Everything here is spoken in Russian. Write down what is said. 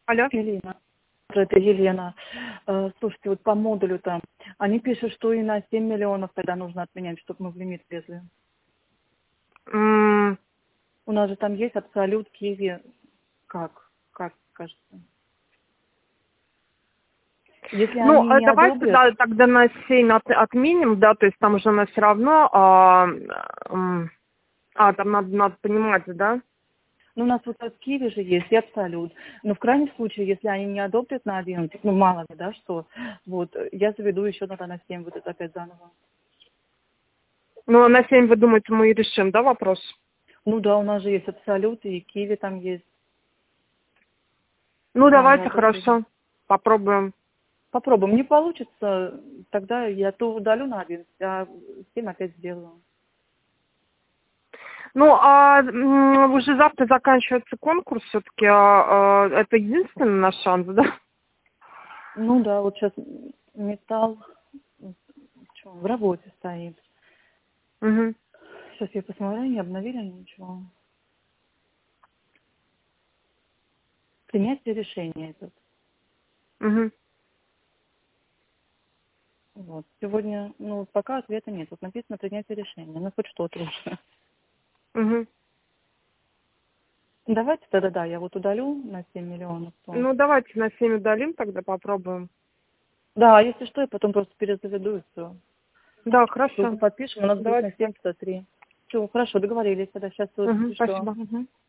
Алло. Елена. Это Елена. Слушайте, вот по модулю там, они пишут, что и на 7 миллионов тогда нужно отменять, чтобы мы в лимит влезли. У нас же там есть абсолют, киви. Как кажется? Если Ну, они не давайте, одобрят... да, тогда на 7 отменим, да, то есть там уже у нас все равно, там надо понимать, да? Ну, у нас вот от киви же есть и абсолют. Но в крайнем случае, если они не одобрят на 11, ну, мало ли, да, что, вот, я заведу еще надо на 7, вот это опять заново. Ну, на 7, вы думаете, мы и решим, да, вопрос? Ну да, у нас же есть абсолют и киви там есть. Ну, Не давайте, одобрили. хорошо, попробуем. Попробуем. Не получится, тогда я то удалю на 11, а 7 опять сделаю. Ну, уже завтра заканчивается конкурс, все-таки это единственный наш шанс, да? Ну да, вот сейчас металл в работе стоит. Угу. Сейчас я посмотрю, не обновили они ничего. Принятие решения этот. Угу. Вот. Сегодня, ну, пока ответа нет. Вот написано принятие решения. Ну, хоть что-то уже. Угу. Давайте тогда, да, я вот удалю на 7 миллионов. То... Ну, давайте на 7 удалим, тогда попробуем. Да, если что, я потом просто перезаведу и все. Да, Ссылку хорошо. подпишем, у нас будет на Давайте так. 7-103. Все, хорошо, договорились тогда. Сейчас вот Угу, еще. спасибо. Угу.